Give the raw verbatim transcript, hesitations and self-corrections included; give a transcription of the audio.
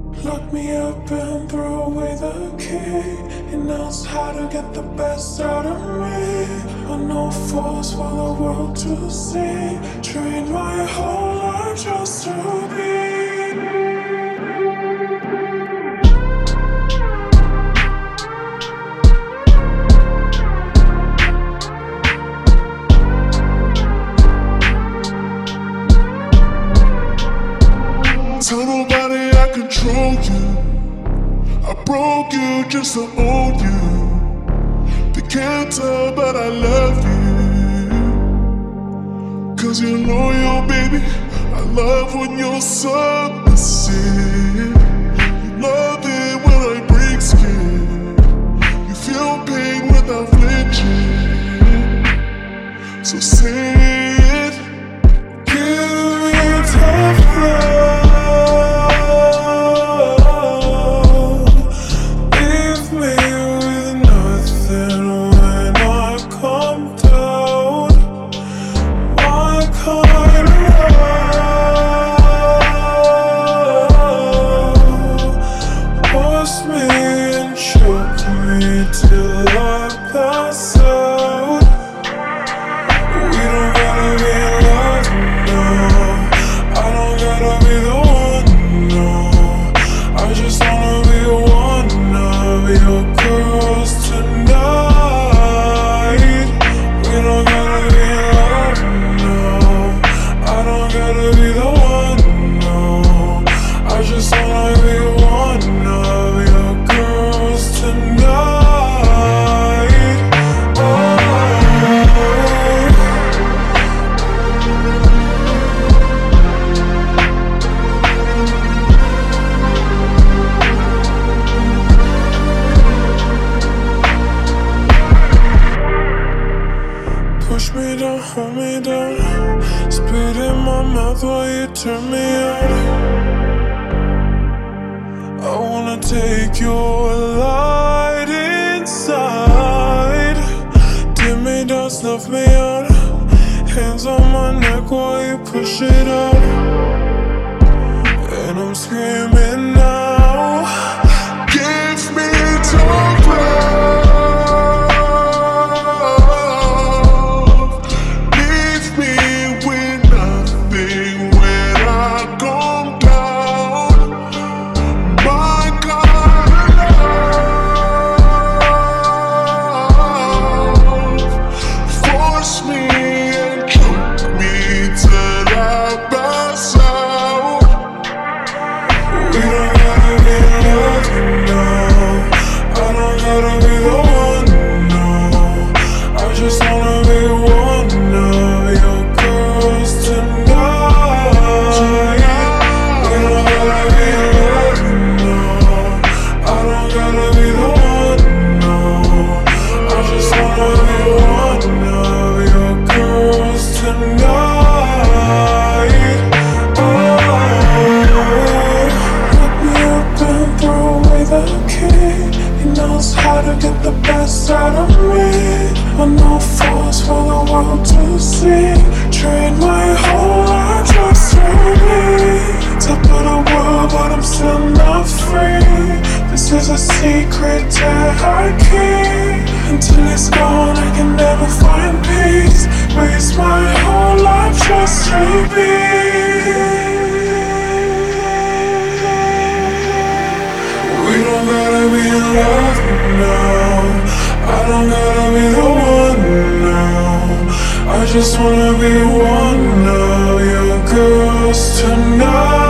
Lock me up and throw away the key. He knows how to get the best out of me. I no force for the world to see. Train my whole life just to be. Tell nobody I control you. I broke you just to own you. They can't tell but I love you. Cause you're loyal, baby. I love when you're submissive. You love it when I break skin. You feel pain without flinching. So say it. Give me a tough love. Till I pass out. We don't gotta be in love, no. I don't gotta be the one, no. I just wanna be one of your girls tonight. We don't gotta be in love, no. I don't gotta be the one, no. I just wanna be one of your girls tonight. Push me down, hold me down. Spit in my mouth while you turn me on. I wanna take your light inside. Dim me down, snuff me out. Hands on my neck while you push it out. And I'm screaming now. Give me tough love. Leave me with nothing when I come down. My kind of love. Force me and choke me till I pass out. We don't gotta be in love, no. I don't gotta be the one, no. I just wanna be one of your girls tonight. We don't gotta be in love, no. I don't gotta be the one, no. I just wanna be one of your girls tonight. Oh. Lock me up and throw away the key. He knows how to get the best out of me. I no force for the world to see. Train my whole life just to be top of the world, but I'm still not free. This is a secret that I keep. Until it's gone, I can never find peace. Waste my whole life just to be. We don't gotta be in love now. I don't gotta be the one now. I just wanna be one of your girls tonight.